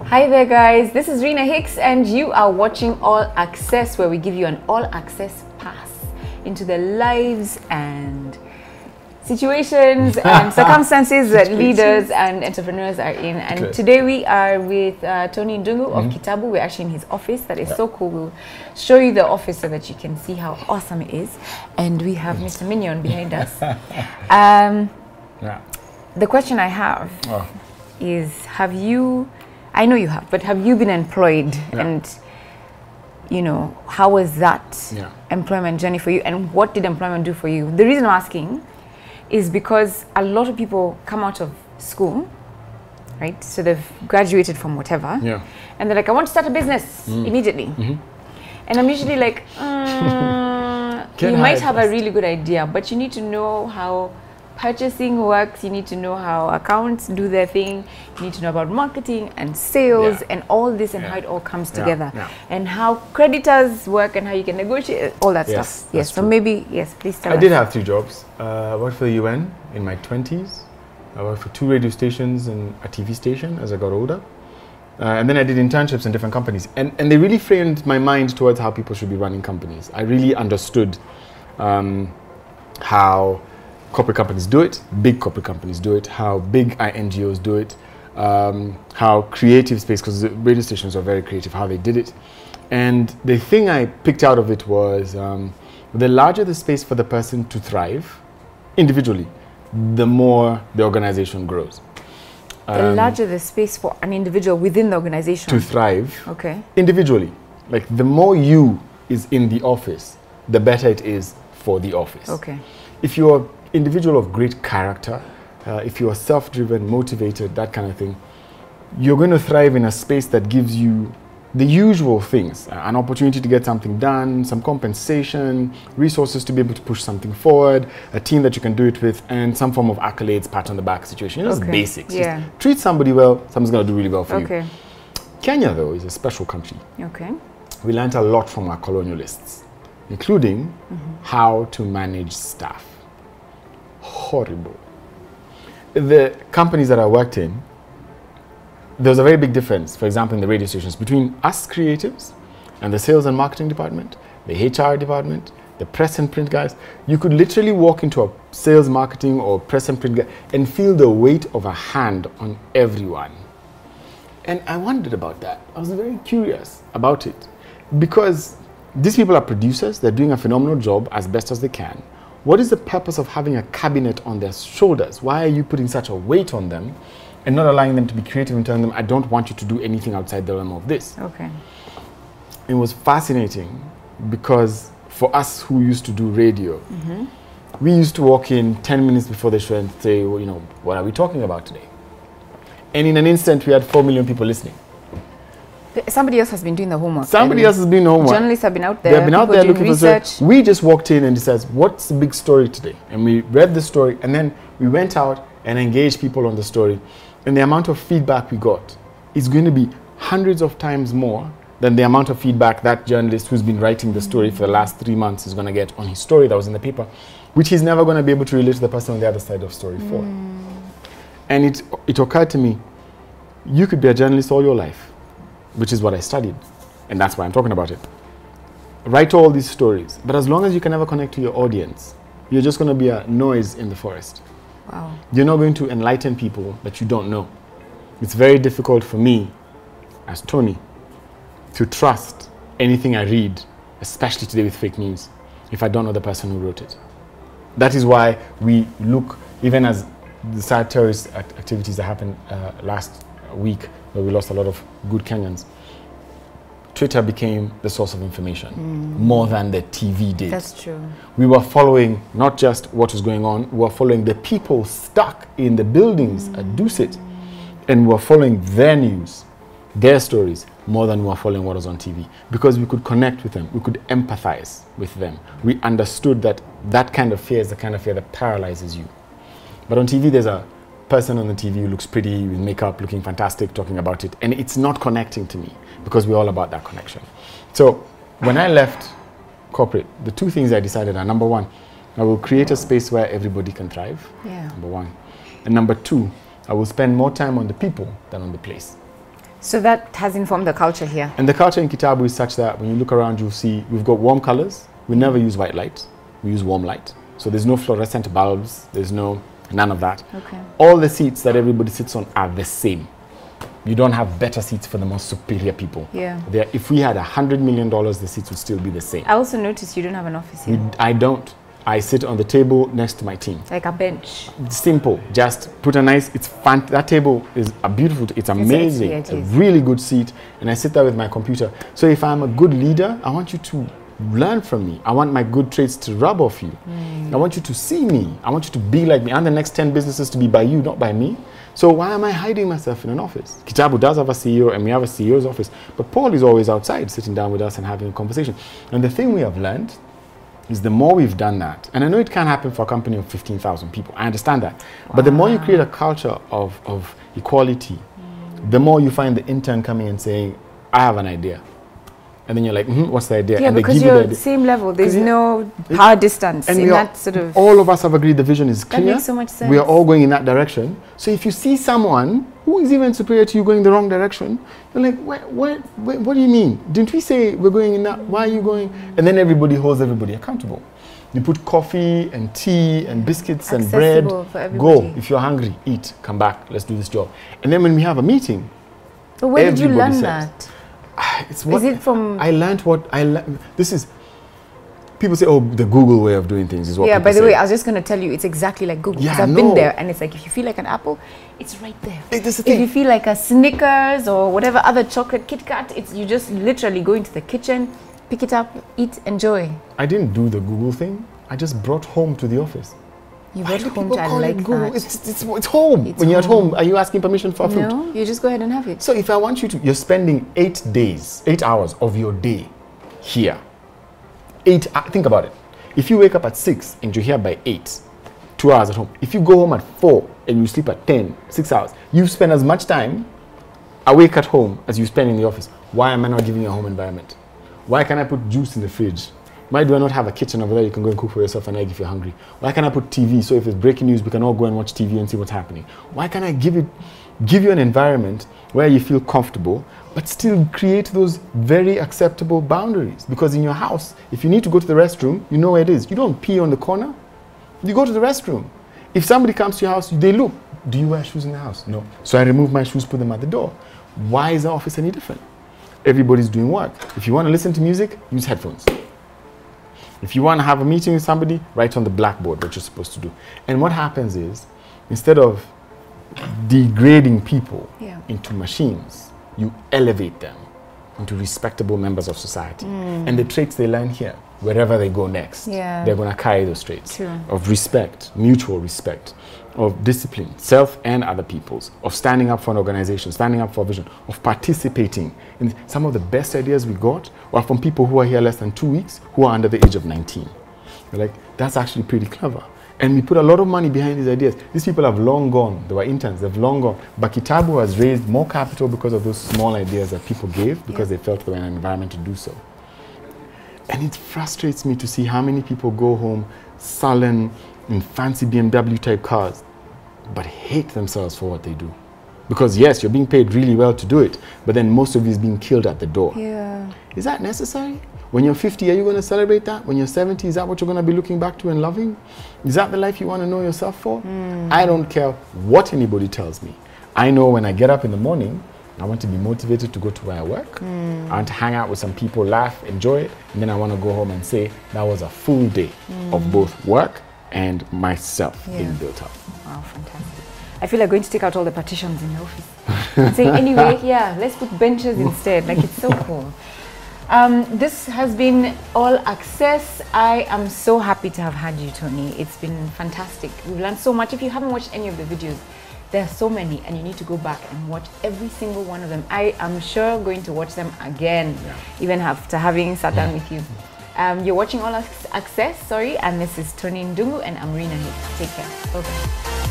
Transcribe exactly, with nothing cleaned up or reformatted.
Hi there guys, this is Rena Hicks and you are watching All Access, where we give you an all access pass into the lives and situations and circumstances that leaders and entrepreneurs are in. And okay. Today we are with uh, Tony Ndungu of mm-hmm. Kitabu. We're actually in his office. That is yeah. so cool. We'll show you the office so that you can see how awesome it is. And we have Mister Minion behind us. Um, yeah. The question I have oh. is, have you, I know you have, but have you been employed? Yeah. And, you know, how was that yeah. employment journey for you? And what did employment do for you? The reason I'm asking is because a lot of people come out of school, right? So they've graduated from whatever. Yeah. And they're like, I want to start a business mm. immediately. Mm-hmm. And I'm usually like, mm, you might have first. a really good idea, but you need to know how purchasing works. You need to know how accounts do their thing. You need to know about marketing and sales yeah. and all this and yeah. how it all comes yeah. together. Yeah. And how creditors work and how you can negotiate, all that yes, stuff. Yes, so true. maybe, yes, please tell I us. I did have three jobs. Uh, I worked for the U N in my twenties. I worked for two radio stations and a T V station as I got older. Uh, and then I did internships in different companies. And, and they really framed my mind towards how people should be running companies. I really understood um, how corporate companies do it, big corporate companies do it, how big N G Os do it, um, how creative space, because the radio stations are very creative, how they did it. And the thing I picked out of it was um, the larger the space for the person to thrive individually, the more the organization grows. The um, larger the space for an individual within the organization to thrive okay. individually. Like the more you is in the office, the better it is for the office. Okay. If you're individual of great character, uh, if you are self-driven, motivated, that kind of thing, you're going to thrive in a space that gives you the usual things, uh, an opportunity to get something done, some compensation, resources to be able to push something forward, a team that you can do it with, and some form of accolades, pat on the back situation. Just okay. basics. Yeah. Just treat somebody well, someone's going to do really well for okay. you. Kenya, though, is a special country. Okay. We learned a lot from our colonialists, including mm-hmm. how to manage staff. Horrible. The companies that I worked in, there was a very big difference, for example, in the radio stations, between us creatives and the sales and marketing department, the H R department, the press and print guys. You could literally walk into a sales, marketing, or press and print guy and feel the weight of a hand on everyone. And I wondered about that. I was very curious about it because these people are producers. They're doing a phenomenal job as best as they can. What is the purpose of having a cabinet on their shoulders? Why are you putting such a weight on them and not allowing them to be creative and telling them, I don't want you to do anything outside the realm of this? Okay. It was fascinating because for us who used to do radio, mm-hmm. we used to walk in ten minutes before the show and say, well, you know, what are we talking about today? And in an instant, we had four million people listening. Somebody else has been doing the homework. Somebody else has been doing homework. Journalists have been out there. They've been out there looking research. for We just walked in and said, what's the big story today? And we read the story, and then we went out and engaged people on the story. And the amount of feedback we got is going to be hundreds of times more than the amount of feedback that journalist who's been writing the story for the last three months is going to get on his story that was in the paper, which he's never going to be able to relate to the person on the other side of story mm. for. And it, it occurred to me, you could be a journalist all your life, which is what I studied, and that's why I'm talking about it. Write all these stories, but as long as you can never connect to your audience, you're just going to be a noise in the forest. Wow. You're not going to enlighten people that you don't know. It's very difficult for me, as Tony, to trust anything I read, especially today with fake news, if I don't know the person who wrote it. That is why we look, even as the sad terrorist act activities that happened uh, last week, where we lost a lot of good Kenyans, Twitter became the source of information mm. more than the T V did. That's true. We were following not just what was going on, we were following the people stuck in the buildings mm. at Dusit, and we were following their news, their stories, more than we were following what was on T V, because we could connect with them, we could empathize with them. We understood that that kind of fear is the kind of fear that paralyzes you. But on T V, there's a person on the T V who looks pretty with makeup, looking fantastic, talking about it, and it's not connecting to me because we're all about that connection. So when I left corporate, the two things I decided are, number one, I will create a space where everybody can thrive, yeah. number one. And number two, I will spend more time on the people than on the place. So that has informed the culture here. And the culture in Kitabu is such that when you look around, you'll see we've got warm colors. We never use white light. We use warm light. So there's no fluorescent bulbs. There's no, none of that. Okay. All the seats that everybody sits on are the same. You don't have better seats for the most superior people. Yeah. They're, if we had a hundred million dollars, the seats would still be the same. I also noticed you don't have an office here. We, I don't. I sit on the table next to my team. Like a bench. Simple. Just put a nice, it's fun. That table is a beautiful, it's amazing. It's, it's a really good seat. And I sit there with my computer. So if I'm a good leader, I want you to learn from me. I want my good traits to rub off you. Mm. I want you to see me. I want you to be like me. And the next ten businesses to be by you, not by me. So why am I hiding myself in an office? Kitabu does have a C E O and we have a C E O's office. But Paul is always outside sitting down with us and having a conversation. And the thing we have learned is the more we've done that, and I know it can happen for a company of fifteen thousand people, I understand that. Wow. But the more you create a culture of, of equality, mm. the more you find the intern coming and saying, I have an idea. And then you're like, mm-hmm, what's the idea? Yeah, and because they give you're you the at the idea. same level. There's no power distance and in are, that sort of... All of us have agreed the vision is clear. That makes so much sense. We are all going in that direction. So if you see someone who is even superior to you going the wrong direction, you're like, what, what, what, what do you mean? Didn't we say we're going in that? Why are you going? And then everybody holds everybody accountable. You put coffee and tea and biscuits and bread. For everybody. Go. If you're hungry, eat. Come back. Let's do this job. And then when we have a meeting, but where did you learn says, that? It's what is it from... I learned what I learned. This is... People say, oh, the Google way of doing things is what Yeah, people by the say. way, I was just going to tell you, it's exactly like Google. Yeah, Because I've no. been there, and it's like, if you feel like an apple, it's right there. It, that's the if thing. you feel like a Snickers or whatever other chocolate Kit Kat, it's you just literally go into the kitchen, pick it up, eat, enjoy. I didn't do the Google thing. I just brought home to the office. You Why brought do home people to, I call it like Google? that. It's, it's, it's home. It's when you're home. at home, are you asking permission for food? No, you just go ahead and have it. So if I want you to, you're spending eight days, eight hours of your day here. Eight, uh, think about it. If you wake up at six and you're here by eight, two hours at home. If you go home at four and you sleep at ten, six hours, you spend as much time awake at home as you spend in the office. Why am I not giving you a home environment? Why can't I put juice in the fridge? Why do I not have a kitchen over there you can go and cook for yourself an egg if you're hungry? Why can't I put T V so if it's breaking news we can all go and watch T V and see what's happening? Why can't I give it, give you an environment where you feel comfortable but still create those very acceptable boundaries? Because in your house, if you need to go to the restroom, you know where it is. You don't pee on the corner. You go to the restroom. If somebody comes to your house, they look. Do you wear shoes in the house? No. So I remove my shoes, put them at the door. Why is the office any different? Everybody's doing work. If you want to listen to music, use headphones. If you want to have a meeting with somebody, write on the blackboard what you're supposed to do. And what happens is, instead of degrading people Yeah. into machines, you elevate them into respectable members of society. Mm. And the traits they learn here, wherever they go next, Yeah. they're going to carry those traits True. of respect, mutual respect, of discipline, self and other people's, of standing up for an organization, standing up for a vision, of participating. And some of the best ideas we got were from people who are here less than two weeks, who are under the age of nineteen. We're like, that's actually pretty clever. And we put a lot of money behind these ideas. These people have long gone. They were interns, they've long gone. But Kitabu has raised more capital because of those small ideas that people gave, because yeah. they felt they were in an environment to do so. And it frustrates me to see how many people go home sullen in fancy B M W type cars, but hate themselves for what they do. Because yes, you're being paid really well to do it, but then most of you is being killed at the door. Yeah. Is that necessary? When you're fifty, are you going to celebrate that? When you're seventy, is that what you're going to be looking back to and loving? Is that the life you want to know yourself for? Mm. I don't care what anybody tells me. I know when I get up in the morning, I want to be motivated to go to where I work. Mm. I want to hang out with some people, laugh, enjoy it, and then I want to go home and say that was a full day mm. of both work and myself yeah. being built up. Wow, fantastic. I feel like going to take out all the partitions in the office and say, anyway, yeah, let's put benches instead. Like, it's so cool. Um, this has been All Access. I am so happy to have had you, Tony. It's been fantastic. We've learned so much. If you haven't watched any of the videos, there are so many, and you need to go back and watch every single one of them. I am sure going to watch them again, yeah. even after having sat down with you. Um, you're watching All Access, sorry, and this is Tony Ndungu, and I'm Rina Hicks. Take care. Bye-bye.